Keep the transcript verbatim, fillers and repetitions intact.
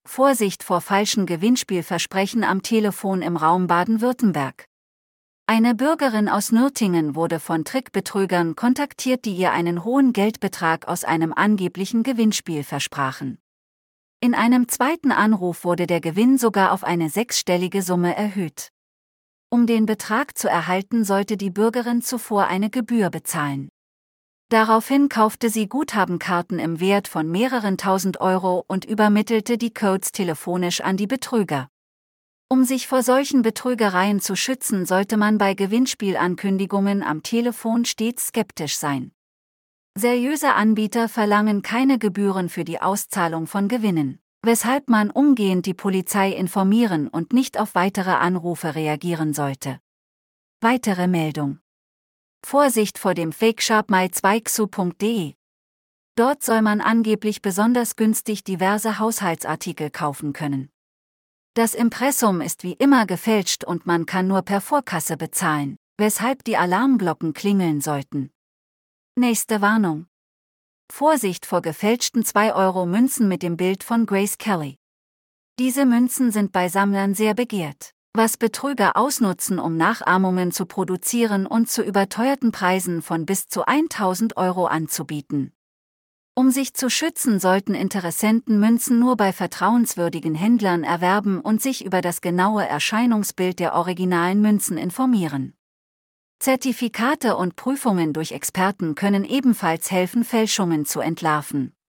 Vorsicht vor falschen Gewinnspielversprechen am Telefon im Raum Baden-Württemberg. Eine Bürgerin aus Nürtingen wurde von Trickbetrügern kontaktiert, die ihr einen hohen Geldbetrag aus einem angeblichen Gewinnspiel versprachen. In einem zweiten Anruf wurde der Gewinn sogar auf eine sechsstellige Summe erhöht. Um den Betrag zu erhalten, sollte die Bürgerin zuvor eine Gebühr bezahlen. Daraufhin kaufte sie Guthabenkarten im Wert von mehreren tausend Euro und übermittelte die Codes telefonisch an die Betrüger. Um sich vor solchen Betrügereien zu schützen, sollte man bei Gewinnspielankündigungen am Telefon stets skeptisch sein. Seriöse Anbieter verlangen keine Gebühren für die Auszahlung von Gewinnen, weshalb man umgehend die Polizei informieren und nicht auf weitere Anrufe reagieren sollte. Weitere Meldung: Vorsicht vor dem Fake-Shop my zwei x u punkt de. Dort soll man angeblich besonders günstig diverse Haushaltsartikel kaufen können. Das Impressum ist wie immer gefälscht und man kann nur per Vorkasse bezahlen, weshalb die Alarmglocken klingeln sollten. Nächste Warnung: Vorsicht vor gefälschten zwei Euro Münzen mit dem Bild von Grace Kelly. Diese Münzen sind bei Sammlern sehr begehrt, was Betrüger ausnutzen, um Nachahmungen zu produzieren und zu überteuerten Preisen von bis zu tausend Euro anzubieten. Um sich zu schützen, sollten Interessenten Münzen nur bei vertrauenswürdigen Händlern erwerben und sich über das genaue Erscheinungsbild der originalen Münzen informieren. Zertifikate und Prüfungen durch Experten können ebenfalls helfen, Fälschungen zu entlarven.